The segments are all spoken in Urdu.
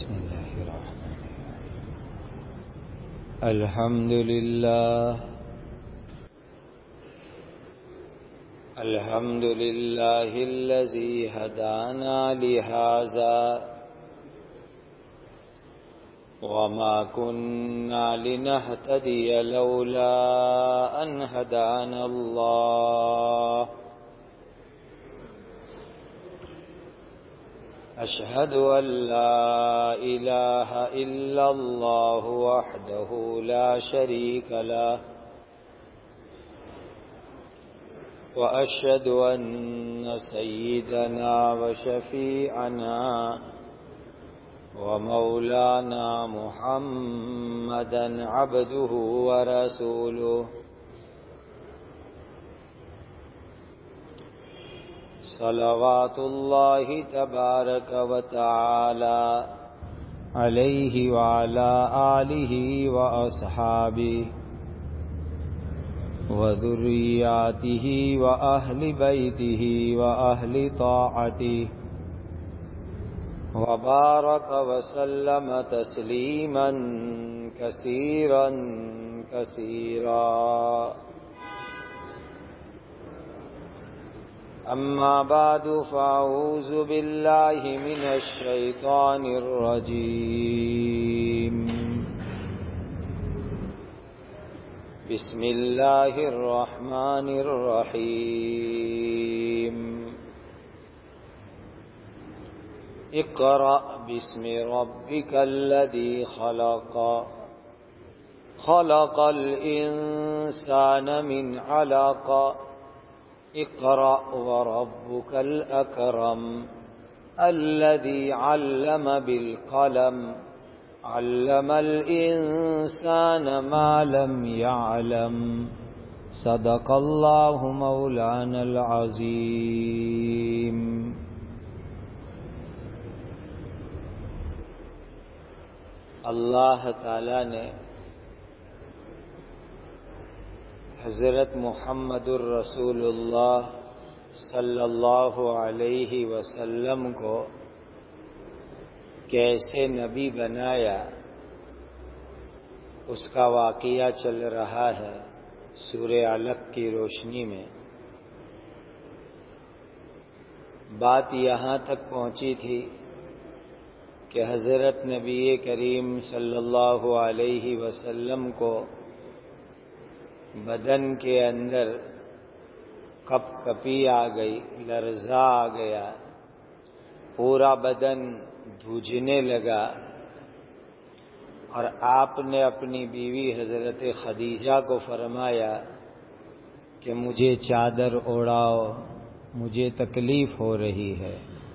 بسم الله الرحمن الرحيم. الحمد لله الذي هدانا لهذا وما كنا لنهتدي لولا أن هدانا الله. أشهد أن لا إله إلا الله وحده لا شريك له وأشهد أن سيدنا وشفيعنا ومولانا محمدا عبده ورسوله صلوات الله تبارك وتعالى عليه وعلى آله وأصحابه وذرياته وأهل بيته وأهل طاعته وبارك وسلم تسليما كثيرا كثيرا. أما بعد فأعوذ بالله من الشيطان الرجيم. بسم الله الرحمن الرحيم. اقرأ باسم ربك الذي خلق خلق الإنسان من علق اقرأ وربك الأكرم الذي علم بالقلم علم الإنسان ما لم يعلم. صدق الله مولانا العظيم. اللہ تعالی نے حضرت محمد الرسول اللہ صلی اللہ علیہ وسلم کو کیسے نبی بنایا اس کا واقعہ چل رہا ہے سورہ علق کی روشنی میں. بات یہاں تک پہنچی تھی کہ حضرت نبی کریم صلی اللہ علیہ وسلم کو بدن کے اندر کپ کپی آ گئی، لرزہ آ گیا، پورا بدن دھوجنے لگا، اور آپ نے اپنی بیوی حضرت خدیجہ کو فرمایا کہ مجھے چادر اوڑھاؤ، مجھے تکلیف ہو رہی ہے.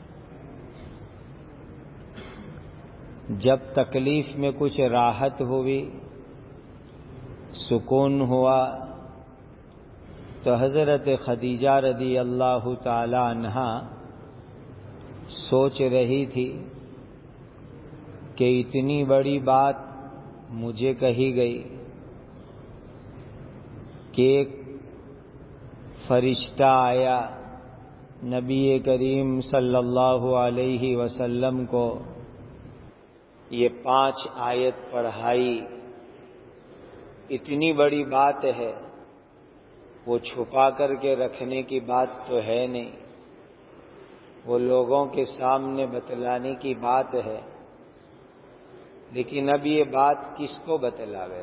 جب تکلیف میں کچھ راحت ہوئی، سکون ہوا، تو حضرت خدیجہ رضی اللہ تعالی عنہا سوچ رہی تھی کہ اتنی بڑی بات مجھے کہی گئی کہ ایک فرشتہ آیا نبی کریم صلی اللہ علیہ وسلم کو یہ 5 آیت پڑھائی. اتنی بڑی بات ہے، وہ چھپا کر کے رکھنے کی بات تو ہے نہیں، وہ لوگوں کے سامنے بتلانے کی بات ہے. لیکن اب یہ بات کس کو بتلاوے؟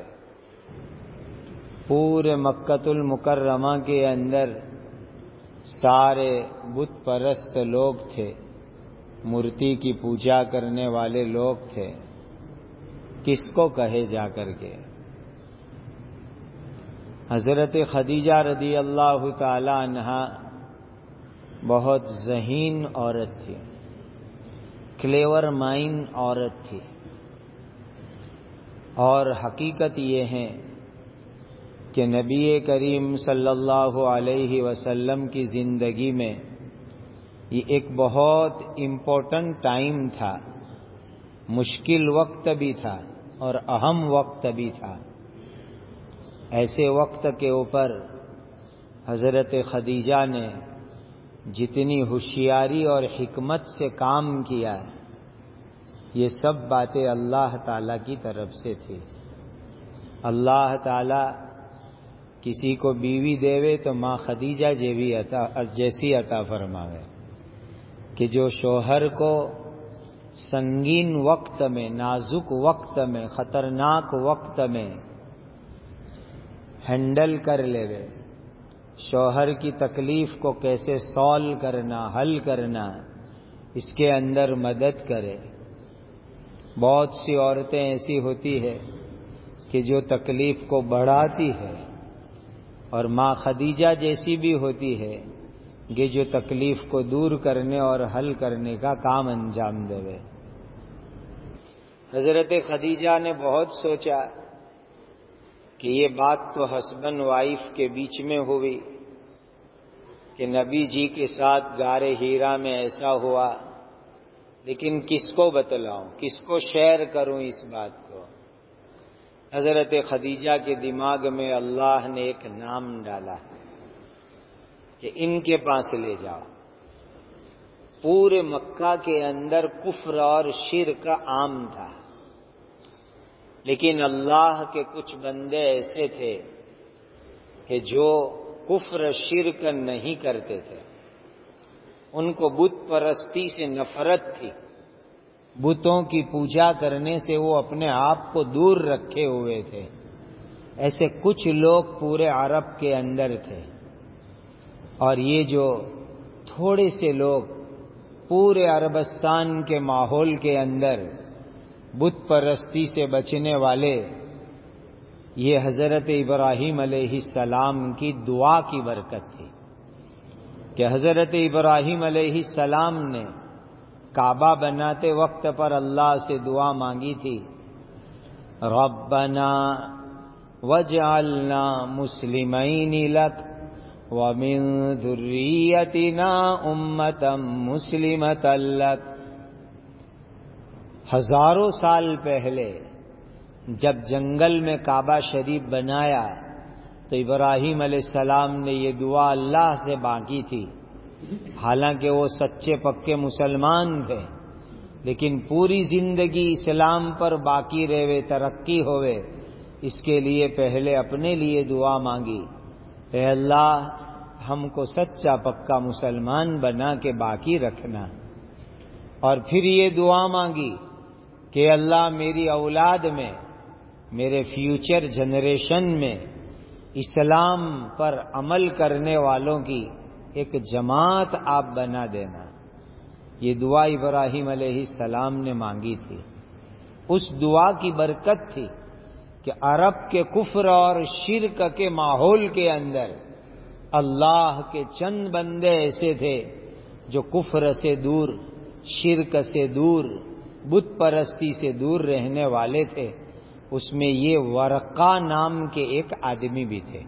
پورے مکۃ المکرمہ کے اندر سارے بت پرست لوگ تھے، مورتی کی پوجا کرنے والے لوگ تھے. کس کو کہے جا کر کے؟ حضرت خدیجہ رضی اللہ تعالی عنہا بہت ذہین عورت تھی، کلیور مائنڈ عورت تھی، اور حقیقت یہ ہے کہ نبی کریم صلی اللہ علیہ وسلم کی زندگی میں یہ ایک بہت امپورٹنٹ ٹائم تھا، مشکل وقت بھی تھا اور اہم وقت بھی تھا. ایسے وقت کے اوپر حضرت خدیجہ نے جتنی ہوشیاری اور حکمت سے کام کیا یہ سب باتیں اللہ تعالیٰ کی طرف سے تھی۔ اللہ تعالیٰ کسی کو بیوی دیوے تو ماں خدیجہ جیسی عطا فرماوے کہ جو شوہر کو سنگین وقت میں، نازک وقت میں، خطرناک وقت میں ہینڈل کر لے، شوہر کی تکلیف کو کیسے سولو کرنا، حل کرنا، اس کے اندر مدد کرے۔ بہت سی عورتیں ایسی ہوتی ہے کہ جو تکلیف کو بڑھاتی ہے، اور ماں خدیجہ جیسی بھی ہوتی ہے کہ جو تکلیف کو دور کرنے اور حل کرنے کا کام انجام دے۔ حضرت خدیجہ نے بہت سوچا کہ یہ بات تو ہسبینڈ وائف کے بیچ میں ہوئی کہ نبی جی کے ساتھ غار ہیرا میں ایسا ہوا، لیکن کس کو بتلاؤں، کس کو شیئر کروں اس بات کو؟ حضرت خدیجہ کے دماغ میں اللہ نے ایک نام ڈالا کہ ان کے پاس لے جاؤ۔ پورے مکہ کے اندر کفر اور شرک عام تھا، لیکن اللہ کے کچھ بندے ایسے تھے کہ جو کفر شرک نہیں کرتے تھے، ان کو بت پرستی سے نفرت تھی، بتوں کی پوجا کرنے سے وہ اپنے آپ کو دور رکھے ہوئے تھے۔ ایسے کچھ لوگ پورے عرب کے اندر تھے، اور یہ جو تھوڑے سے لوگ پورے عربستان کے ماحول کے اندر بت پرستی سے بچنے والے، یہ حضرت ابراہیم علیہ السلام کی دعا کی برکت تھی کہ حضرت ابراہیم علیہ السلام نے کعبہ بناتے وقت پر اللہ سے دعا مانگی تھی، ربنا وجعلنا مسلمین لک ومن ذریتنا امتا مسلمتا لک۔ ہزاروں سال پہلے جب جنگل میں کعبہ شریف بنایا تو ابراہیم علیہ السلام نے یہ دعا اللہ سے مانگی تھی۔ حالانکہ وہ سچے پکے مسلمان تھے، لیکن پوری زندگی اسلام پر باقی رہے، ترقی ہوئے، اس کے لیے پہلے اپنے لیے دعا مانگی، اے اللہ ہم کو سچا پکا مسلمان بنا کے باقی رکھنا۔ اور پھر یہ دعا مانگی کہ اللہ میری اولاد میں، میرے فیوچر جنریشن میں اسلام پر عمل کرنے والوں کی ایک جماعت آپ بنا دینا۔ یہ دعا ابراہیم علیہ السلام نے مانگی تھی۔ اس دعا کی برکت تھی کہ عرب کے کفر اور شرک کے ماحول کے اندر اللہ کے چند بندے ایسے تھے جو کفر سے دور، شرک سے دور، بت پرستی سے دور رہنے والے تھے۔ اس میں یہ ورقہ نام کے ایک آدمی بھی تھے۔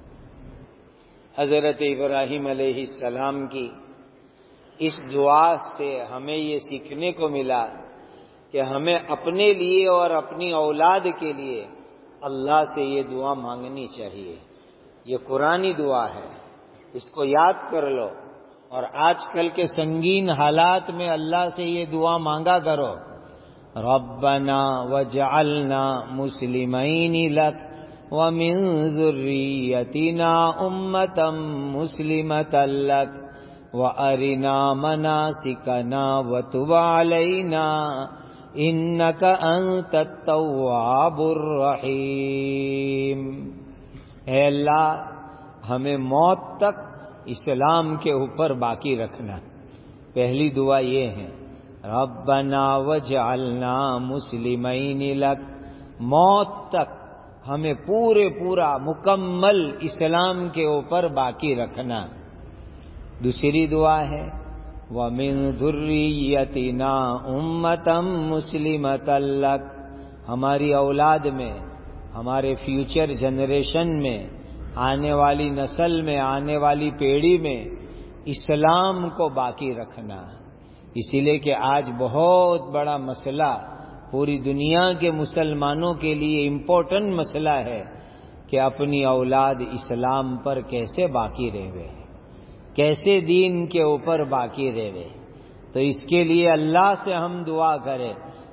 حضرت ابراہیم علیہ السلام کی اس دعا سے ہمیں یہ سیکھنے کو ملا کہ ہمیں اپنے لیے اور اپنی اولاد کے لیے اللہ سے یہ دعا مانگنی چاہیے۔ یہ قرآنی دعا ہے، اس کو یاد کر لو، اور آج کل کے سنگین حالات میں اللہ سے یہ دعا مانگا کرو، ربنا وجعلنا مسلمین لک ومن ذریتنا امتا مسلمتا لک وارنا مناسکنا وتب علینا انک انت التواب الرحیم۔ اے اللہ ہمیں موت تک اسلام کے اوپر باقی رکھنا۔ پہلی دعا یہ ہے، ربنا وجعلنا مسلمین لک، موت تک ہمیں پورا مکمل اسلام کے اوپر باقی رکھنا۔ دوسری دعا ہے، وَمِن ذُرِّيَّتِنَا أُمَّةً مُسْلِمَةً لَكَ، ہماری اولاد میں، ہمارے فیوچر جنریشن میں، آنے والی نسل میں، آنے والی پیڑھی میں اسلام کو باقی رکھنا۔ اسی لیے کہ آج بہت بڑا مسئلہ پوری دنیا کے مسلمانوں کے لیے امپورٹنٹ مسئلہ ہے کہ اپنی اولاد اسلام پر کیسے باقی رہے، کیسے دین کے اوپر باقی رہے۔ تو اس کے لیے اللہ سے ہم دعا کریں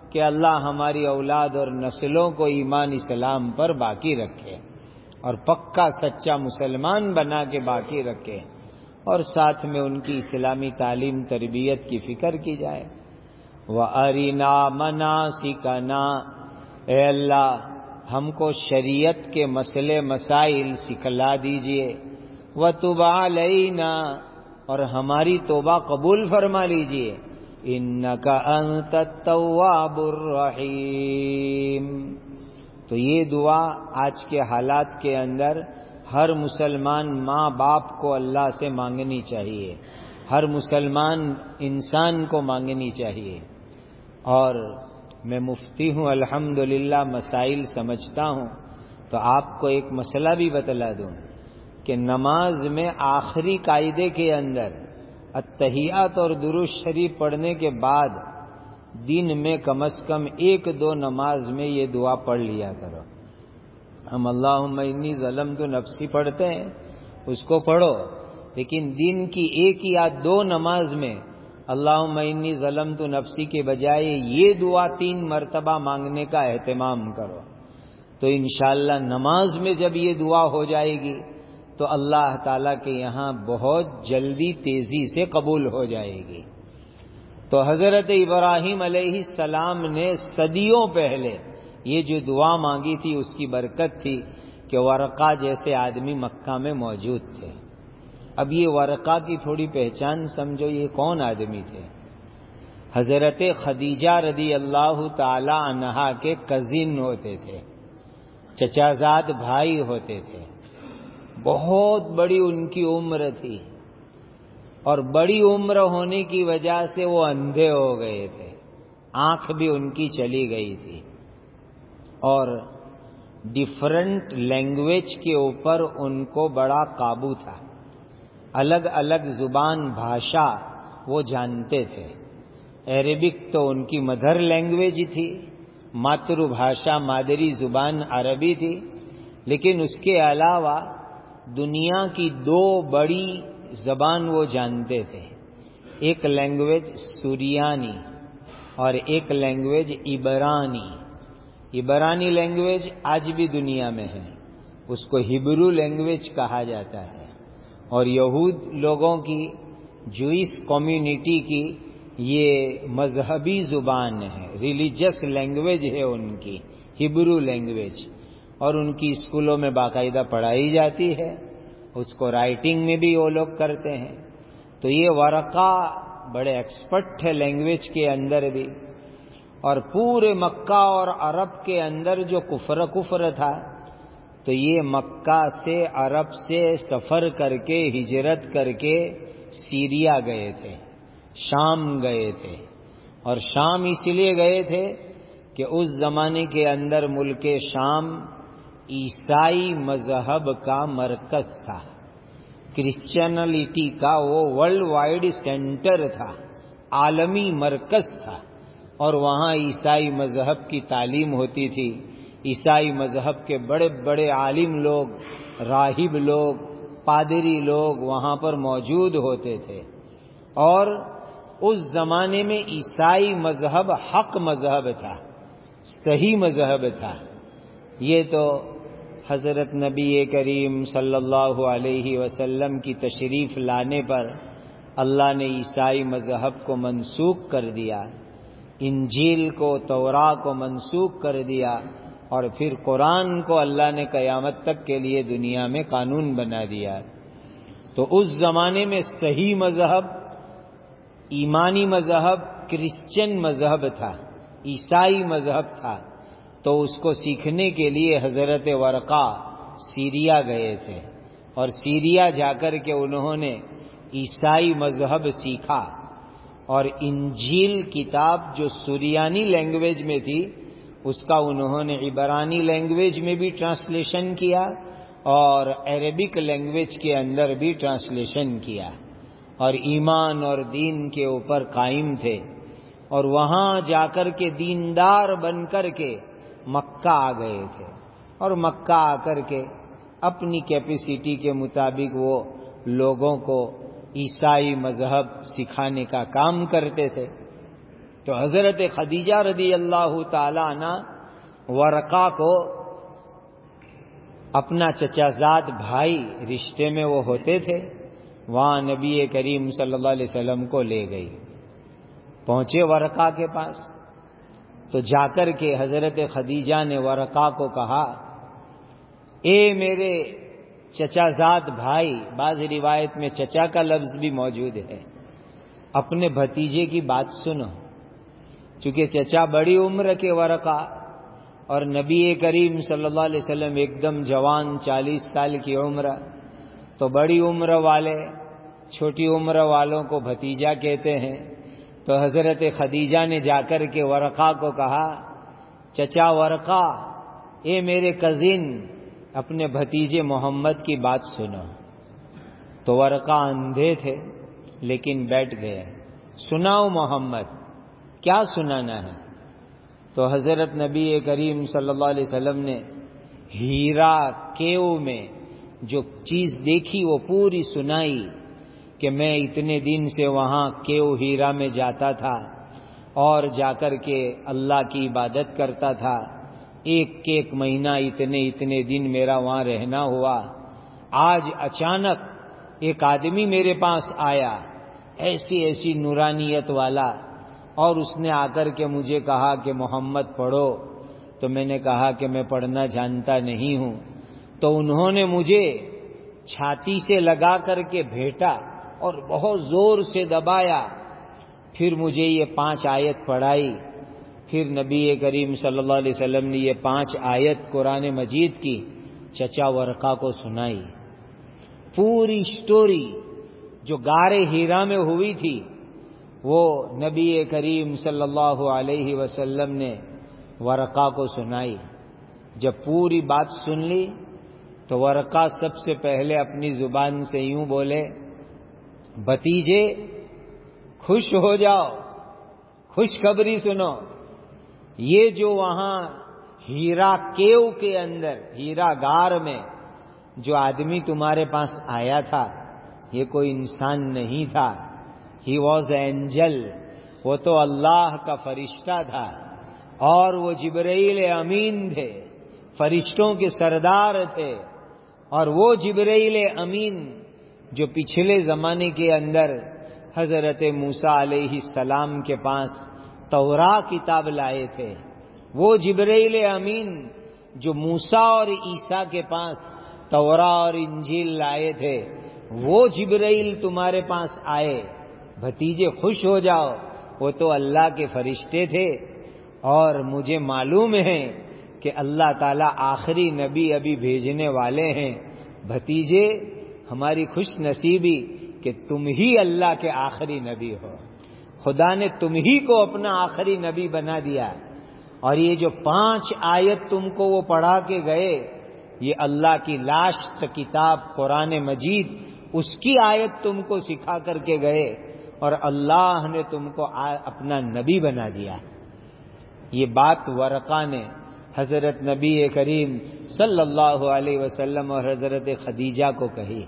کہ اللہ ہماری اولاد اور نسلوں کو ایمان اسلام پر باقی رکھے اور پکا سچا مسلمان بنا کے باقی رکھے، اور ساتھ میں ان کی اسلامی تعلیم تربیت کی فکر کی جائے۔ وَأَرِنَا مَنَاسِكَنَا، اے اللہ ہم کو شریعت کے مسئلے مسائل سکھلا دیجئے۔ وَتُبْ عَلَيْنَا، اور ہماری توبہ قبول فرما لیجئے۔ إِنَّكَ أَنْتَ التَّوَّابُ الرَّحِيمُ۔ تو یہ دعا آج کے حالات کے اندر ہر مسلمان ماں باپ کو اللہ سے مانگنی چاہیے، ہر مسلمان انسان کو مانگنی چاہیے۔ اور میں مفتی ہوں، الحمدللہ مسائل سمجھتا ہوں، تو آپ کو ایک مسئلہ بھی بتلا دوں کہ نماز میں آخری قاعدے کے اندر التحیات اور درود شریف پڑھنے کے بعد دن میں کم از کم 1-2 نماز میں یہ دعا پڑھ لیا کرو۔ ہم اللہم انی ظلمت نفسی پڑھتے ہیں، اس کو پڑھو، لیکن دن کی 1 یا 2 نماز میں اللہم انی ظلمت نفسی کے بجائے یہ دعا 3 مرتبہ مانگنے کا اہتمام کرو، تو انشاءاللہ نماز میں جب یہ دعا ہو جائے گی تو اللہ تعالیٰ کے یہاں بہت جلدی تیزی سے قبول ہو جائے گی۔ تو حضرت ابراہیم علیہ السلام نے صدیوں پہلے یہ جو دعا مانگی تھی، اس کی برکت تھی کہ ورقہ جیسے آدمی مکہ میں موجود تھے۔ اب یہ ورقہ کی تھوڑی پہچان سمجھو، یہ کون آدمی تھے؟ حضرت خدیجہ رضی اللہ تعالی عنہا کے کزن ہوتے تھے، چچا زاد بھائی ہوتے تھے۔ بہت بڑی ان کی عمر تھی، اور بڑی عمر ہونے کی وجہ سے وہ اندھے ہو گئے تھے، آنکھ بھی ان کی چلی گئی تھی، اور ڈیفرنٹ لینگویج کے اوپر ان کو بڑا قابو تھا، الگ الگ زبان بھاشا وہ جانتے تھے۔ عربک تو ان کی مدر لینگویج تھی، ماتر بھاشا مادری زبان عربی تھی، لیکن اس کے علاوہ دنیا کی 2 بڑی زبان وہ جانتے تھے، ایک لینگویج سوریانی اور ایک لینگویج عبرانی۔ عبرانی لینگویج آج بھی دنیا میں ہے، اس کو ہبرو لینگویج کہا جاتا ہے، اور یہود لوگوں کی، جوئس کمیونٹی کی یہ مذہبی زبان ہے، ریلیجس لینگویج ہے ان کی، ہبرو لینگویج، اور ان کی اسکولوں میں باقاعدہ پڑھائی جاتی ہے، اس کو رائٹنگ میں بھی وہ لوگ کرتے ہیں۔ تو یہ ورقہ بڑے ایکسپرٹ تھے لینگویج کے اندر بھی، اور پورے مکہ اور عرب کے اندر جو کفر تھا، تو یہ مکہ سے عرب سے سفر کر کے ہجرت کر کے سیریا گئے تھے، شام گئے تھے، اور شام اس لیے گئے تھے کہ اس زمانے کے اندر ملک شام عیسائی مذہب کا مرکز تھا، کرسچینلٹی کا وہ ورلڈ وائڈ سینٹر تھا، عالمی مرکز تھا، اور وہاں عیسائی مذہب کی تعلیم ہوتی تھی۔ عیسائی مذہب کے بڑے بڑے عالم لوگ، راہب لوگ، پادری لوگ وہاں پر موجود ہوتے تھے، اور اس زمانے میں عیسائی مذہب حق مذہب تھا، صحیح مذہب تھا۔ یہ تو حضرت نبی کریم صلی اللہ علیہ وسلم کی تشریف لانے پر اللہ نے عیسائی مذہب کو منسوخ کر دیا، انجیل کو، توراہ کو منسوخ کر دیا، اور پھر قرآن کو اللہ نے قیامت تک کے لیے دنیا میں قانون بنا دیا۔ تو اس زمانے میں صحیح مذہب، ایمانی مذہب کرسچن مذہب تھا، عیسائی مذہب تھا، تو اس کو سیکھنے کے لیے حضرت ورقہ سیریا گئے تھے، اور سیریا جا کر کے انہوں نے عیسائی مذہب سیکھا، اور انجیل کتاب جو سریانی لینگویج میں تھی اس کا انہوں نے عبرانی لینگویج میں بھی ٹرانسلیشن کیا، اور عربک لینگویج کے اندر بھی ٹرانسلیشن کیا، اور ایمان اور دین کے اوپر قائم تھے، اور وہاں جا کر کے دیندار بن کر کے مکہ آ گئے تھے، اور مکہ آ کر کے اپنی کیپیسٹی کے مطابق وہ لوگوں کو عیسائی مذہب سکھانے کا کام کرتے تھے۔ تو حضرت خدیجہ رضی اللہ تعالی عنہ ورقہ کو اپنا چچا زاد بھائی رشتے میں وہ ہوتے تھے، وہاں نبی کریم صلی اللہ علیہ وسلم کو لے گئی. پہنچے ورقہ کے پاس تو جا کر کے حضرت خدیجہ نے ورقہ کو کہا، اے میرے چچا زاد بھائی، بعض روایت میں چچا کا لفظ بھی موجود ہے، اپنے بھتیجے کی بات سنو. چونکہ چچا بڑی عمر کے ورقہ اور نبی کریم صلی اللہ علیہ وسلم ایک دم جوان 40 سال کی عمر، تو بڑی عمر والے چھوٹی عمر والوں کو بھتیجا کہتے ہیں. تو حضرت خدیجہ نے جا کر کے ورقہ کو کہا، چچا ورقہ، اے میرے کزن، اپنے بھتیجے محمد کی بات سنو. تو ورقہ اندھے تھے لیکن بیٹھ گئے. سناؤ محمد، کیا سنانا ہے؟ تو حضرت نبی کریم صلی اللہ علیہ وسلم نے ہیرا کیو میں جو چیز دیکھی وہ پوری سنائی، کہ میں اتنے دن سے وہاں کیو ہیرا میں جاتا تھا اور جا کر کے اللہ کی عبادت کرتا تھا. ایک مہینہ اتنے دن میرا وہاں رہنا ہوا. آج اچانک ایک آدمی میرے پاس آیا، ایسی نورانیت والا، اور اس نے آ کر کے مجھے کہا کہ محمد پڑھو. تو میں نے کہا کہ میں پڑھنا جانتا نہیں ہوں. تو انہوں نے مجھے چھاتی سے لگا کر کے بھیٹا اور بہت زور سے دبایا. پھر مجھے یہ 5 آیت پڑھائی. پھر نبی کریم صلی اللہ علیہ وسلم نے یہ 5 آیت قرآن مجید کی چچا ورقہ کو سنائی. پوری سٹوری جو غار ہیرا میں ہوئی تھی وہ نبی کریم صلی اللہ علیہ وسلم نے ورقہ کو سنائی. جب پوری بات سن لی تو ورقہ سب سے پہلے اپنی زبان سے یوں بولے، بھتیجے خوش ہو جاؤ، خوشخبری سنو. یہ جو وہاں ہیرا کیو کے اندر، ہیرا غار میں جو آدمی تمہارے پاس آیا تھا، یہ کوئی انسان نہیں تھا. ہی واز اینجل، وہ تو اللہ کا فرشتہ تھا، اور وہ جبرائیل امین تھے، فرشتوں کے سردار تھے. اور وہ جبرائیل امین جو پچھلے زمانے کے اندر حضرت موسیٰ علیہ السلام کے پاس توراۃ کتاب لائے تھے، وہ جبرائیل امین جو موسیٰ اور عیسیٰ کے پاس توراۃ اور انجیل لائے تھے، وہ جبرائیل تمہارے پاس آئے. بھتیجے خوش ہو جاؤ، وہ تو اللہ کے فرشتے تھے. اور مجھے معلوم ہے کہ اللہ تعالیٰ آخری نبی ابھی بھیجنے والے ہیں. بھتیجے ہماری خوش نصیبی کہ تم ہی اللہ کے آخری نبی ہو. خدا نے تم ہی کو اپنا آخری نبی بنا دیا. اور یہ جو 5 آیت تم کو وہ پڑھا کے گئے، یہ اللہ کی لاسٹ کتاب قرآن مجید، اس کی آیت تم کو سکھا کر کے گئے، اور اللہ نے تم کو اپنا نبی بنا دیا. یہ بات ورقہ نے حضرت نبی کریم صلی اللہ علیہ وسلم اور حضرت خدیجہ کو کہی.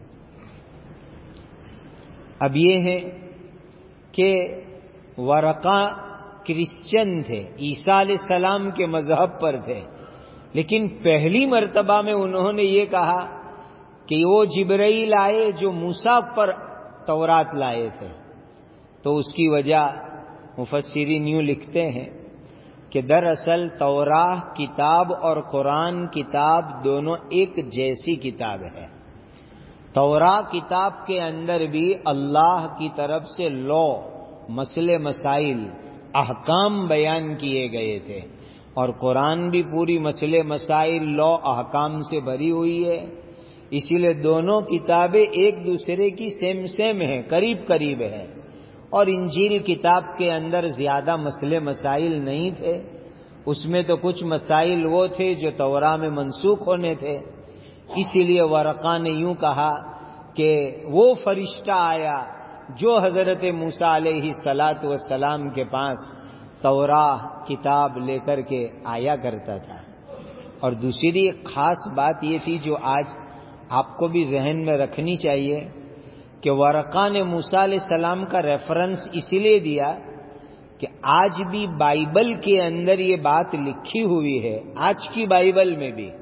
اب یہ ہے کہ ورقہ کرسچن تھے، عیسیٰ علیہ السلام کے مذہب پر تھے، لیکن پہلی مرتبہ میں انہوں نے یہ کہا کہ وہ جبرائیل آئے جو موسیٰ پر تورات لائے تھے. تو اس کی وجہ مفسرین یوں لکھتے ہیں کہ دراصل توراۃ کتاب اور قرآن کتاب دونوں ایک جیسی کتاب ہے. توراۃ کتاب کے اندر بھی اللہ کی طرف سے مسئلے مسائل احکام بیان کیے گئے تھے، اور قرآن بھی پوری مسئلے مسائل احکام سے بھری ہوئی ہے. اسی لیے دونوں کتابیں ایک دوسرے کی سیم ہیں، قریب ہیں. اور انجیل کتاب کے اندر زیادہ مسئلے مسائل نہیں تھے، اس میں تو کچھ مسائل وہ تھے جو توراۃ میں منسوخ ہونے تھے. اسی لیے ورقہ نے یوں کہا کہ وہ فرشتہ آیا جو حضرت موسیٰ علیہ السلام کے پاس توراۃ کتاب لے کر کے آیا کرتا تھا. اور دوسری ایک خاص بات یہ تھی جو آج آپ کو بھی ذہن میں رکھنی چاہیے کہ ورقہ نے موسیٰ علیہ السلام کا ریفرنس اسی لیے دیا کہ آج بھی بائبل کے اندر یہ بات لکھی ہوئی ہے، آج کی بائبل میں بھی،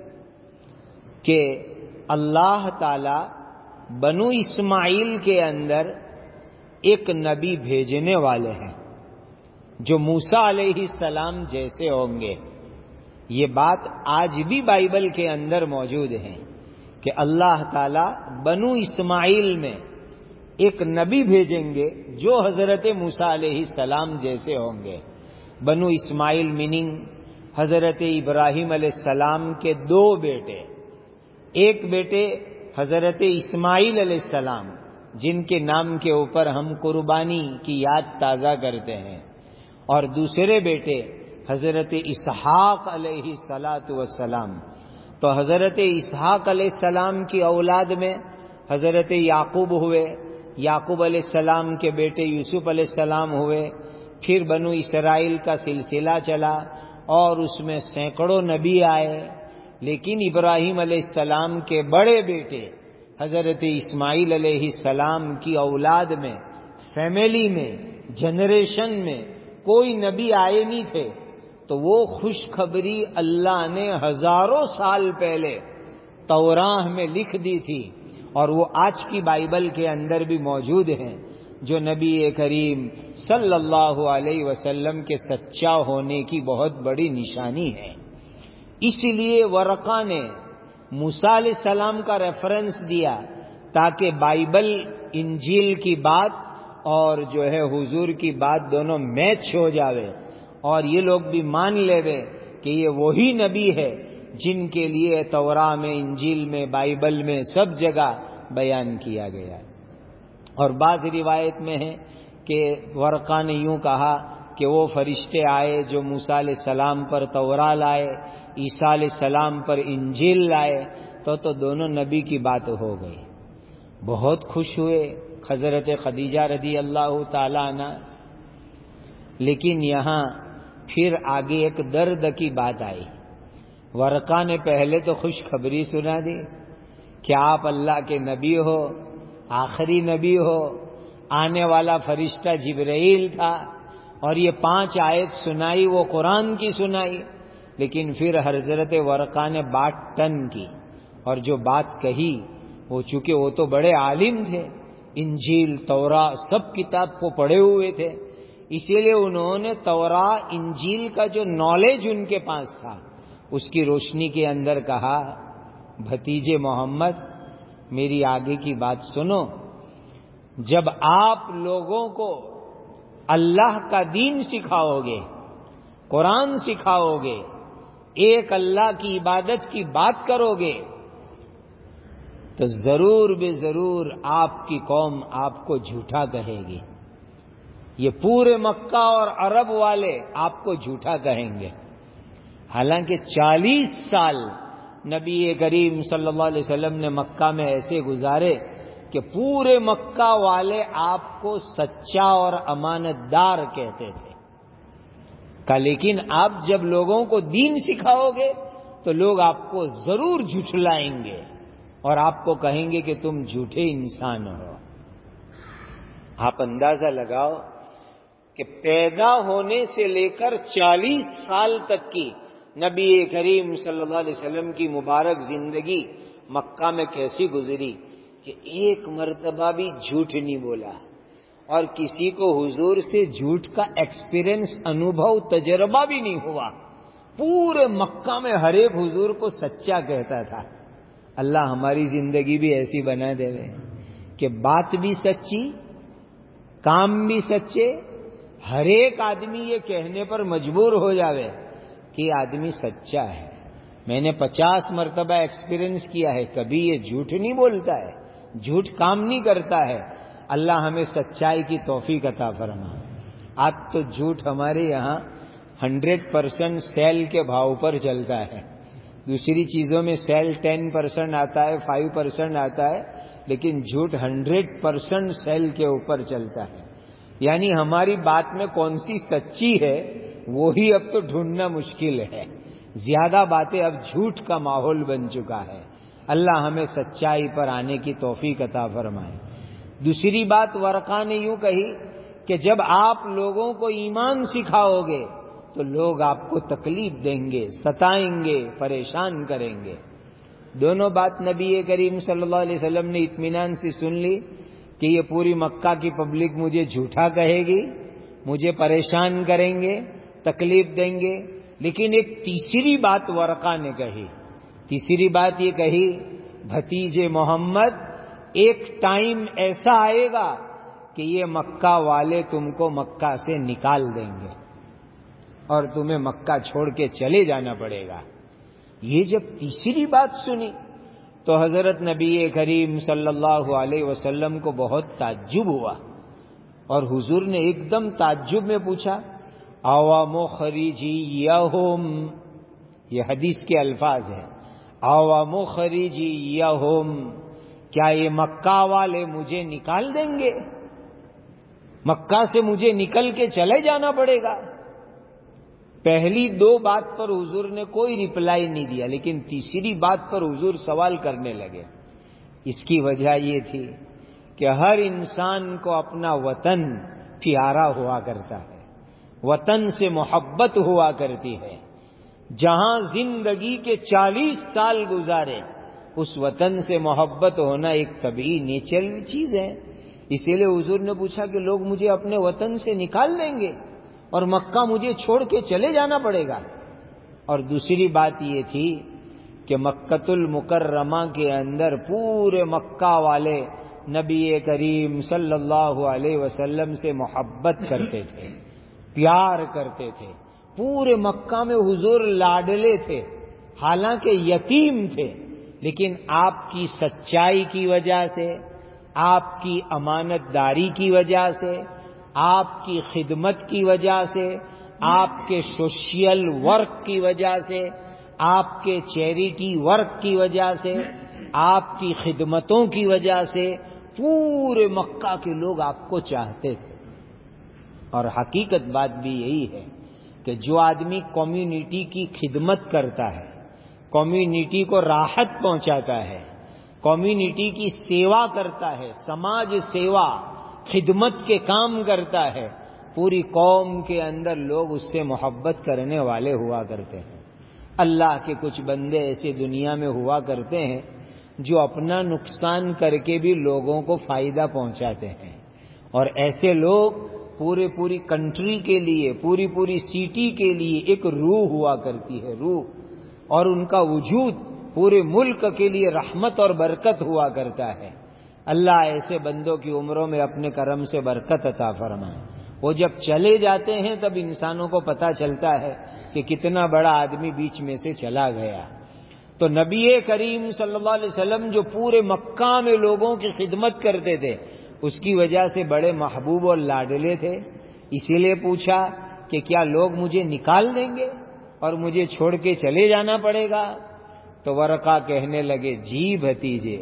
کہ اللہ تعالی بنو اسماعیل کے اندر ایک نبی بھیجنے والے ہیں جو موسیٰ علیہ السلام جیسے ہوں گے. یہ بات آج بھی بائبل کے اندر موجود ہے کہ اللہ تعالی بنو اسماعیل میں ایک نبی بھیجیں گے جو حضرت موسیٰ علیہ السلام جیسے ہوں گے. بنو اسماعیل میننگ حضرت ابراہیم علیہ السلام کے دو بیٹے، ایک بیٹے حضرت اسماعیل علیہ السلام جن کے نام کے اوپر ہم قربانی کی یاد تازہ کرتے ہیں، اور دوسرے بیٹے حضرت اسحاق علیہ السلام. تو حضرت اسحاق علیہ السلام کی اولاد میں حضرت یعقوب ہوئے، یعقوب علیہ السلام کے بیٹے یوسف علیہ السلام ہوئے، پھر بنو اسرائیل کا سلسلہ چلا اور اس میں سینکڑوں نبی آئے. لیکن ابراہیم علیہ السلام کے بڑے بیٹے حضرت اسماعیل علیہ السلام کی اولاد میں، فیملی میں، جنریشن میں کوئی نبی آئے نہیں تھے. تو وہ خوشخبری اللہ نے ہزاروں سال پہلے توراہ میں لکھ دی تھی، اور وہ آج کی بائبل کے اندر بھی موجود ہیں، جو نبی کریم صلی اللہ علیہ وسلم کے سچا ہونے کی بہت بڑی نشانی ہے. اس لیے ورقہ نے موسیٰ علیہ السلام کا ریفرنس دیا تاکہ بائبل انجیل کی بات اور جو ہے حضور کی بات دونوں میچ ہو جاوے، اور یہ لوگ بھی مان لے کہ یہ وہی نبی ہے جن کے لیے توراہ میں، انجیل میں، بائبل میں سب جگہ بیان کیا گیا. اور بعض روایت میں ہے کہ ورقہ نے یوں کہا کہ وہ فرشتے آئے جو موسیٰ علیہ السلام پر توراہ لائے، عیسیٰ علیہ السلام پر انجیل لائے، تو دونوں نبی کی بات ہو گئی. بہت خوش ہوئے حضرت خدیجہ رضی اللہ تعالی عنہ. لیکن یہاں پھر آگے ایک درد کی بات آئی. ورقہ نے پہلے تو خوشخبری سنا دی کہ آپ اللہ کے نبی ہو، آخری نبی ہو، آنے والا فرشتہ جبرائیل تھا، اور یہ 5 آیت سنائی، وہ قرآن کی سنائی. لیکن پھر حضرت ورقہ نے بات ٹن کی، اور جو بات کہی وہ چونکہ وہ تو بڑے عالم تھے، انجیل توراہ سب کتاب کو پڑھے ہوئے تھے، اسی لیے انہوں نے توراہ انجیل کا جو نالج ان کے پاس تھا اس کی روشنی کے اندر کہا، بھتیجے محمد میری آگے کی بات سنو. جب آپ لوگوں کو اللہ کا دین سکھاؤ گے، قرآن سکھاؤ گے، ایک اللہ کی عبادت کی بات کرو گے، تو ضرور بے ضرور آپ کی قوم آپ کو جھوٹا کہے گی. یہ پورے مکہ اور عرب والے آپ کو جھوٹا کہیں گے. حالانکہ 40 سال نبی کریم صلی اللہ علیہ وسلم نے مکہ میں ایسے گزارے کہ پورے مکہ والے آپ کو سچا اور امانت دار کہتے تھے. لیکن آپ جب لوگوں کو دین سکھاؤ گے تو لوگ آپ کو ضرور جھٹلائیں گے اور آپ کو کہیں گے کہ تم جھوٹے انسان ہو. آپ اندازہ لگاؤ کہ پیدا ہونے سے لے کر 40 سال تک کی نبی کریم صلی اللہ علیہ وسلم کی مبارک زندگی مکہ میں کیسی گزری کہ ایک مرتبہ بھی جھوٹ نہیں بولا، اور کسی کو حضور سے جھوٹ کا ایکسپیرئنس، انوبھو، تجربہ بھی نہیں ہوا. پورے مکہ میں ہر ایک حضور کو سچا کہتا تھا. اللہ ہماری زندگی بھی ایسی بنا دے کہ بات بھی سچی، کام بھی سچے، ہر ایک آدمی یہ کہنے پر مجبور ہو جاوے کہ یہ آدمی سچا ہے. میں نے 50 مرتبہ ایکسپیرئنس کیا ہے، کبھی یہ جھوٹ نہیں بولتا ہے، جھوٹ کام نہیں کرتا ہے. اللہ ہمیں سچائی کی توفیق عطا فرما. آج تو جھوٹ ہمارے یہاں 100% سیل کے بھاؤ پر چلتا ہے. دوسری چیزوں میں سیل 10% آتا ہے، 5% آتا ہے، لیکن جھوٹ 100% سیل کے اوپر چلتا ہے. یعنی ہماری بات میں کون سی سچی ہے وہی اب تو ڈھونڈنا مشکل ہے. زیادہ باتیں اب جھوٹ کا ماحول بن چکا ہے. اللہ ہمیں سچائی پر آنے کی توفیق عطا فرمائے. دوسری بات ورقہ نے یوں کہی کہ جب آپ لوگوں کو ایمان سکھاؤ گے تو لوگ آپ کو تکلیف دیں گے، ستائیں گے، پریشان کریں گے۔ دونوں بات نبی کریم صلی اللہ علیہ وسلم نے اطمینان سے سن لی کہ یہ پوری مکہ کی پبلک مجھے جھوٹا کہے گی، مجھے پریشان کریں گے، تکلیف دیں گے۔ لیکن ایک تیسری بات ورقہ نے کہی، تیسری بات یہ کہی، بھتیجے محمد، ایک ٹائم ایسا آئے گا کہ یہ مکہ والے تم کو مکہ سے نکال دیں گے اور تمہیں مکہ چھوڑ کے چلے جانا پڑے گا۔ یہ جب تیسری بات سنی تو حضرت نبی کریم صلی اللہ علیہ وسلم کو بہت تعجب ہوا، اور حضور نے ایک دم تعجب میں پوچھا، اَوَ مُخْرِجِيَّهُمْ، یہ حدیث کے الفاظ ہیں، اَوَ مُخْرِجِيَّهُمْ، کیا یہ مکہ والے مجھے نکال دیں گے؟ مکہ سے مجھے نکل کے چلے جانا پڑے گا؟ پہلی دو بات پر حضور نے کوئی رپلائی نہیں دیا، لیکن تیسری بات پر حضور سوال کرنے لگے۔ اس کی وجہ یہ تھی کہ ہر انسان کو اپنا وطن پیارا ہوا کرتا ہے، وطن سے محبت ہوا کرتی ہے۔ جہاں زندگی کے 40 سال گزارے، اس وطن سے محبت ہونا ایک طبیعی نیچرل چیز ہے۔ اسی لیے حضور نے پوچھا کہ لوگ مجھے اپنے وطن سے نکال دیں گے اور مکہ مجھے چھوڑ کے چلے جانا پڑے گا؟ اور دوسری بات یہ تھی کہ مکۃ المکرمہ کے اندر پورے مکہ والے نبی کریم صلی اللہ علیہ وسلم سے محبت کرتے تھے، پیار کرتے تھے۔ پورے مکہ میں حضور لاڈلے تھے، حالانکہ یتیم تھے، لیکن آپ کی سچائی کی وجہ سے، آپ کی امانت داری کی وجہ سے، آپ کی خدمت کی وجہ سے، آپ کے سوشل ورک کی وجہ سے، آپ کے چیریٹی ورک کی وجہ سے، آپ کی خدمتوں کی وجہ سے پورے مکہ کے لوگ آپ کو چاہتے تھے۔ اور حقیقت بات بھی یہی ہے کہ جو آدمی کمیونٹی کی خدمت کرتا ہے، کمیونٹی کو راحت پہنچاتا ہے، کمیونٹی کی سیوا کرتا ہے، سماج سیوا، خدمت کے کام کرتا ہے، پوری قوم کے اندر لوگ اس سے محبت کرنے والے ہوا کرتے ہیں۔ اللہ کے کچھ بندے ایسے دنیا میں ہوا کرتے ہیں جو اپنا نقصان کر کے بھی لوگوں کو فائدہ پہنچاتے ہیں، اور ایسے لوگ پوری کنٹری کے لیے، پوری سٹی کے لیے ایک روح ہوا کرتی ہے، روح، اور ان کا وجود پورے ملک کے لیے رحمت اور برکت ہوا کرتا ہے۔ اللہ ایسے بندوں کی عمروں میں اپنے کرم سے برکت عطا فرمائے۔ وہ جب چلے جاتے ہیں تب انسانوں کو پتہ چلتا ہے کہ کتنا بڑا آدمی بیچ میں سے چلا گیا۔ تو نبی کریم صلی اللہ علیہ وسلم جو پورے مکہ میں لوگوں کی خدمت کرتے تھے، اس کی وجہ سے بڑے محبوب اور لاڈلے تھے۔ اسی لیے پوچھا کہ کیا لوگ مجھے نکال دیں گے اور مجھے چھوڑ کے چلے جانا پڑے گا؟ تو ورقہ کہنے لگے، جی بھتیجے،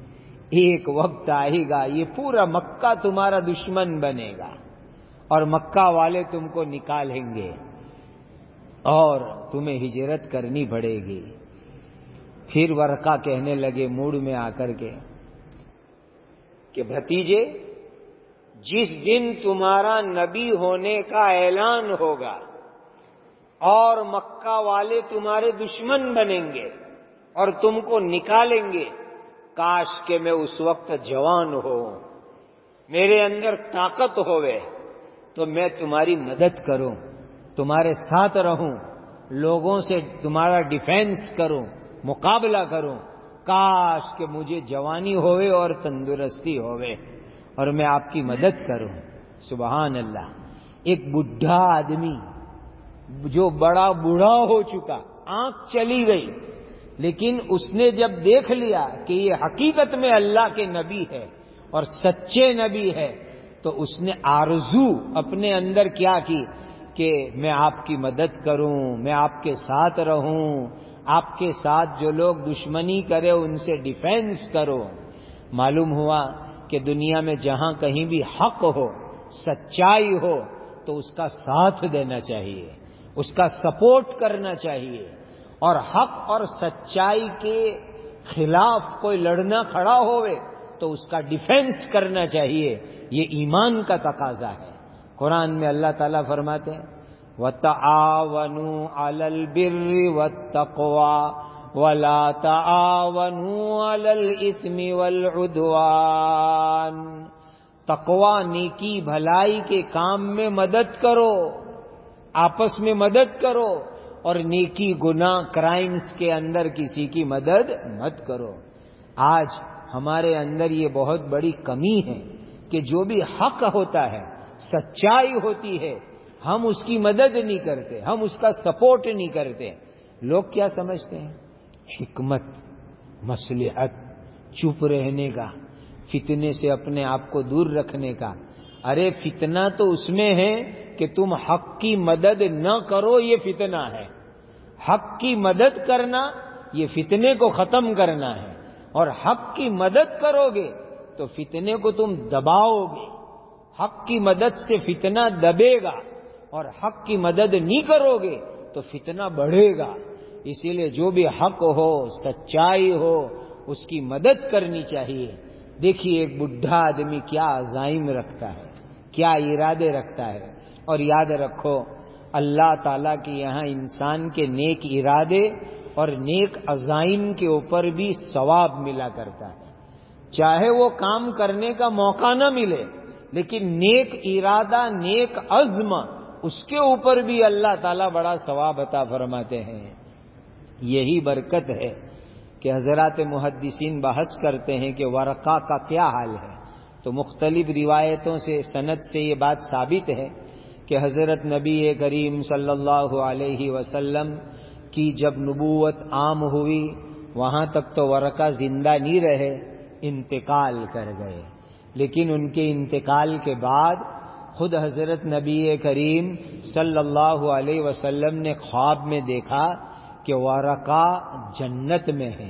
ایک وقت آئے گا یہ پورا مکہ تمہارا دشمن بنے گا اور مکہ والے تم کو نکالیں گے اور تمہیں ہجرت کرنی پڑے گی۔ پھر ورقہ کہنے لگے موڈ میں آ کر کے کہ بھتیجے، جس دن تمہارا نبی ہونے کا اعلان ہوگا اور مکہ والے تمہارے دشمن بنیں گے اور تم کو نکالیں گے، کاش کہ میں اس وقت جوان ہوں، میرے اندر طاقت ہوئے تو میں تمہاری مدد کروں، تمہارے ساتھ رہوں، لوگوں سے تمہارا ڈیفینس کروں، مقابلہ کروں۔ کاش کہ مجھے جوانی ہوئے اور تندرستی ہوئے اور میں آپ کی مدد کروں۔ سبحان اللہ۔ ایک بڈھا آدمی جو بڑا بوڑھا ہو چکا، آنکھ چلی گئی، لیکن اس نے جب دیکھ لیا کہ یہ حقیقت میں اللہ کے نبی ہے اور سچے نبی ہے، تو اس نے آرزو اپنے اندر کیا کی کہ میں آپ کی مدد کروں، میں آپ کے ساتھ رہوں، آپ کے ساتھ جو لوگ دشمنی کرے ان سے ڈیفینس کرو۔ معلوم ہوا کہ دنیا میں جہاں کہیں بھی حق ہو، سچائی ہو، تو اس کا ساتھ دینا چاہیے، اس کا سپورٹ کرنا چاہیے، اور حق اور سچائی کے خلاف کوئی لڑنا کھڑا ہوئے تو اس کا ڈیفینس کرنا چاہیے۔ یہ ایمان کا تقاضا ہے۔ قرآن میں اللہ تعالیٰ فرماتے ہیں وَتَعَاوَنُوا عَلَى الْبِرِّ وَالتَّقْوَى وَلَا تَعَاوَنُوا عَلَى الْإِثْمِ وَالْعُدْوَانِ. تقوی نیکی بھلائی کے کام میں مدد کرو، آپس میں مدد کرو، اور نیکی گناہ کرائمز کے اندر کسی کی مدد مت کرو. آج ہمارے اندر یہ بہت بڑی کمی ہے کہ جو بھی حق ہوتا ہے، سچائی ہوتی ہے، ہم اس کی مدد نہیں کرتے، ہم اس کا سپورٹ نہیں کرتے. لوگ کیا سمجھتے ہیں؟ حکمت، مصلحت، چپ رہنے کا، فتنے سے اپنے آپ کو دور رکھنے کا. ارے فتنہ تو اس میں ہے کہ تم حق کی مدد نہ کرو، یہ فتنہ ہے. حق کی مدد کرنا یہ فتنے کو ختم کرنا ہے، اور حق کی مدد کرو گے تو فتنے کو تم دباؤ گے. حق کی مدد سے فتنہ دبے گا، اور حق کی مدد نہیں کرو گے تو فتنہ بڑھے گا. اسی لیے جو بھی حق ہو، سچائی ہو، اس کی مدد کرنی چاہیے. دیکھیے ایک بڈھا آدمی کیا عزائم رکھتا ہے، کیا ارادے رکھتا ہے. اور یاد رکھو اللہ تعالیٰ کے یہاں انسان کے نیک ارادے اور نیک عزائم کے اوپر بھی ثواب ملا کرتا ہے. چاہے وہ کام کرنے کا موقع نہ ملے، لیکن نیک ارادہ، نیک عزم، اس کے اوپر بھی اللہ تعالیٰ بڑا ثواب عطا فرماتے ہیں. یہی برکت ہے کہ حضرات محدثین بحث کرتے ہیں کہ ورقہ کا کیا حال ہے. تو مختلف روایتوں سے، سند سے یہ بات ثابت ہے کہ حضرت نبی کریم صلی اللہ علیہ وسلم کی جب نبوت عام ہوئی، وہاں تک تو ورقہ زندہ نہیں رہے، انتقال کر گئے. لیکن ان کے انتقال کے بعد خود حضرت نبی کریم صلی اللہ علیہ وسلم نے خواب میں دیکھا کہ ورقہ جنت میں ہے،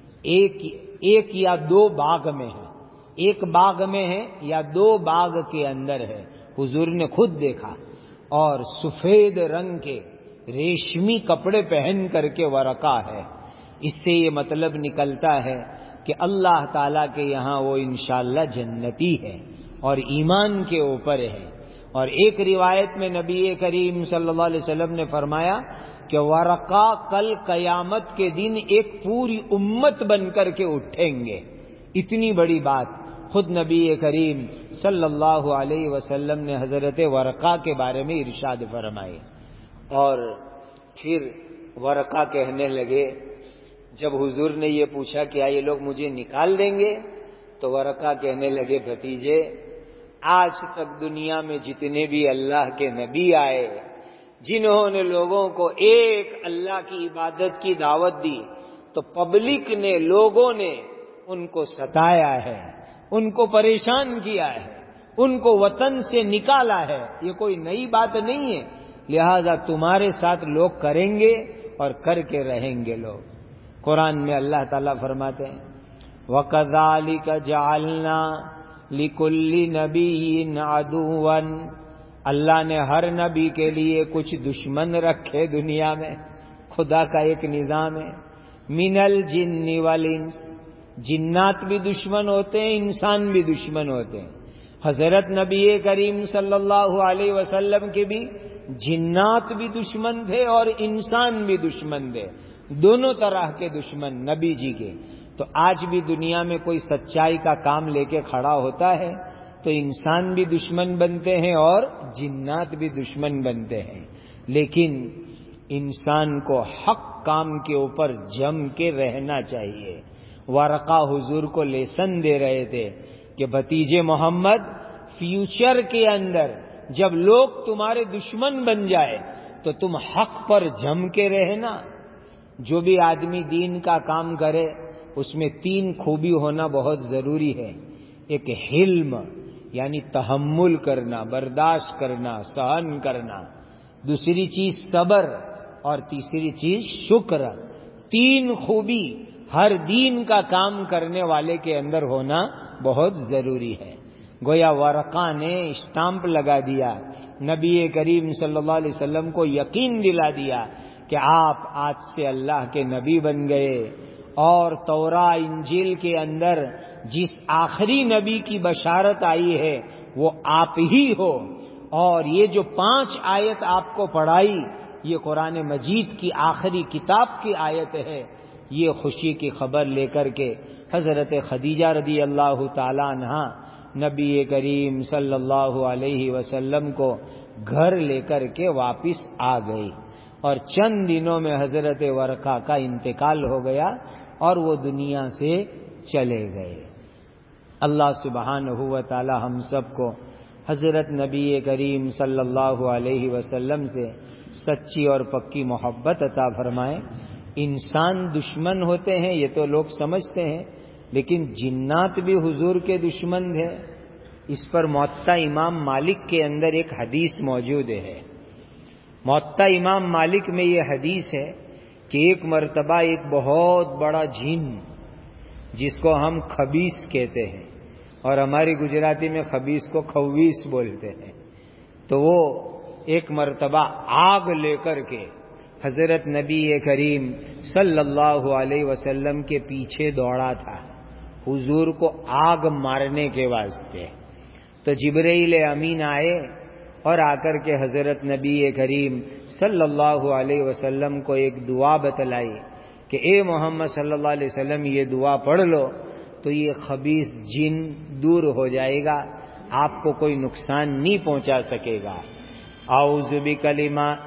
ایک یا دو باغ میں ہے، ایک باغ میں ہے یا دو باغ کے اندر ہے. حضور نے خود دیکھا، اور سفید رنگ کے ریشمی کپڑے پہن کر کے ورقہ ہے. اس سے یہ مطلب نکلتا ہے کہ اللہ تعالیٰ کے یہاں وہ انشاءاللہ جنتی ہے اور ایمان کے اوپر ہے. اور ایک روایت میں نبی کریم صلی اللہ علیہ وسلم نے فرمایا کہ ورقہ کل قیامت کے دن ایک پوری امت بن کر کے اٹھیں گے. اتنی بڑی بات خود نبی کریم صلی اللہ علیہ وسلم نے حضرت ورقہ کے بارے میں ارشاد فرمائے. اور پھر ورقہ کہنے لگے، جب حضور نے یہ پوچھا کہ یہ لوگ مجھے نکال دیں گے، تو ورقہ کہنے لگے بھتیجے، آج تک دنیا میں جتنے بھی اللہ کے نبی آئے، جنہوں نے لوگوں کو ایک اللہ کی عبادت کی دعوت دی، تو پبلک نے، لوگوں نے ان کو ستایا ہے، ان کو پریشان کیا ہے، ان کو وطن سے نکالا ہے. یہ کوئی نئی بات نہیں ہے. لہذا تمہارے ساتھ لوگ کریں گے اور کر کے رہیں گے لوگ. قرآن میں اللہ تعالیٰ فرماتے ہیں وَكَذَلِكَ جَعَلْنَا لِكُلِّ نَبِيٍّ عَدُوًّا. اللہ نے ہر نبی کے لیے کچھ دشمن رکھے دنیا میں. خدا کا ایک نظام ہے. مِنَ الْجِنِّ وَالْإِنسِ. جنات بھی دشمن ہوتے ہیں، انسان بھی دشمن ہوتے ہیں. حضرت نبی کریم صلی اللہ علیہ وسلم کے بھی جنات بھی دشمن تھے اور انسان بھی دشمن تھے، دونوں طرح کے دشمن نبی جی کے. تو آج بھی دنیا میں کوئی سچائی کا کام لے کے کھڑا ہوتا ہے تو انسان بھی دشمن بنتے ہیں اور جنات بھی دشمن بنتے ہیں. لیکن انسان کو حق کام کے اوپر جم کے رہنا چاہیے. ورقہ حضور کو لیسن دے رہے تھے کہ بھتیجے محمد، فیوچر کے اندر جب لوگ تمہارے دشمن بن جائے تو تم حق پر جم کے رہنا. جو بھی آدمی دین کا کام کرے اس میں 3 خوبی ہونا بہت ضروری ہے. ایک حلم، یعنی تحمل کرنا، برداشت کرنا، سہن کرنا. دوسری چیز صبر، اور تیسری چیز شکر. 3 خوبی ہر دین کا کام کرنے والے کے اندر ہونا بہت ضروری ہے. گویا ورقہ نے اسٹامپ لگا دیا، نبی کریم صلی اللہ علیہ وسلم کو یقین دلا دیا کہ آپ آج سے اللہ کے نبی بن گئے. اور توراہ انجیل کے اندر جس آخری نبی کی بشارت آئی ہے وہ آپ ہی ہو. اور یہ جو 5 آیت آپ کو پڑھائی یہ قرآن مجید کی آخری کتاب کی آیت ہے. یہ خوشی کی خبر لے کر کے حضرت خدیجہ رضی اللہ تعالی عنہا نبی کریم صلی اللہ علیہ وسلم کو گھر لے کر کے واپس آ گئی اور چند دنوں میں حضرت ورقہ کا انتقال ہو گیا اور وہ دنیا سے چلے گئے. اللہ سبحانہ و تعالی ہم سب کو حضرت نبی کریم صلی اللہ علیہ وسلم سے سچی اور پکی محبت عطا فرمائے. انسان دشمن ہوتے ہیں یہ تو لوگ سمجھتے ہیں، لیکن جنات بھی حضور کے دشمن ہیں. اس پر موطا امام مالک کے اندر ایک حدیث موجود ہے. موطا امام مالک میں یہ حدیث ہے کہ ایک مرتبہ ایک بہت بڑا جن جس کو ہم خبیث کہتے ہیں اور ہماری گجراتی میں خبیث کو خویس بولتے ہیں، تو وہ ایک مرتبہ آگ لے کر کے حضرت نبی کریم صلی اللہ علیہ وسلم کے پیچھے دوڑا تھا حضور کو آگ مارنے کے واسطے. تو جبرائیل امین آئے اور آ کر کے حضرت نبی کریم صلی اللہ علیہ وسلم کو ایک دعا بتلائی کہ اے محمد صلی اللہ علیہ وسلم یہ دعا پڑھ لو تو یہ خبیث جن دور ہو جائے گا، آپ کو کوئی نقصان نہیں پہنچا سکے گا. اعوذ بکلمات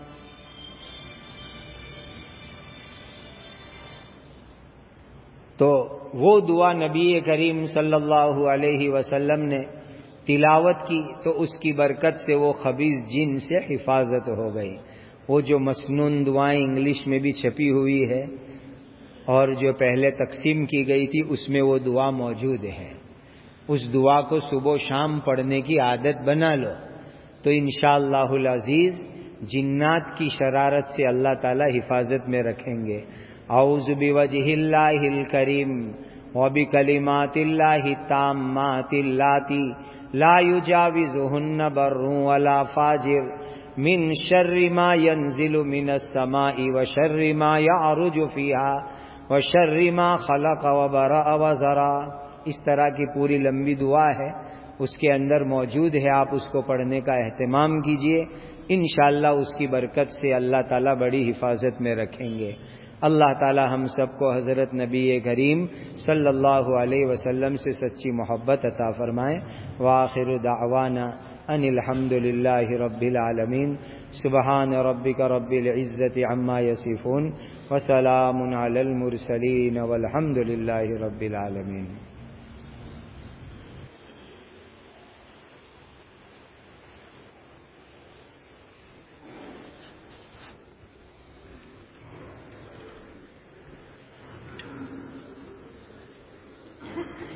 تو وہ دعا نبی کریم صلی اللہ علیہ وسلم نے تلاوت کی تو اس کی برکت سے وہ خبیث جن سے حفاظت ہو گئی. وہ جو مسنون دعائیں انگلش میں بھی چھپی ہوئی ہے اور جو پہلے تقسیم کی گئی تھی اس میں وہ دعا موجود ہے. اس دعا کو صبح و شام پڑھنے کی عادت بنا لو تو انشاءاللہ العزیز جنات کی شرارت سے اللہ تعالی حفاظت میں رکھیں گے. اعوذ بوجہ اللہ الکریم وبکلمات اللہ التامات اللاتی لا یجاوزہن بر ولا فاجر من شر ما ينزل من السماء وشر ما يعرج فيها وشر ما خلق وبرأ وزرع. اس طرح کی پوری لمبی دعا ہے، اس کے اندر موجود ہے، آپ اس کو پڑھنے کا اہتمام کیجئے. انشاءاللہ اس کی برکت سے اللہ تعالیٰ بڑی حفاظت میں رکھیں گے. اللہ تعالیٰ ہم سب کو حضرت نبی کریم صلی اللہ علیہ وسلم سے سچی محبت عطا فرمائے. وآخر دعوانا ان الحمد للہ رب العالمین. سبحان ربک رب العزت عما یصفون وسلام علی المرسلین والحمد للہ رب العالمین.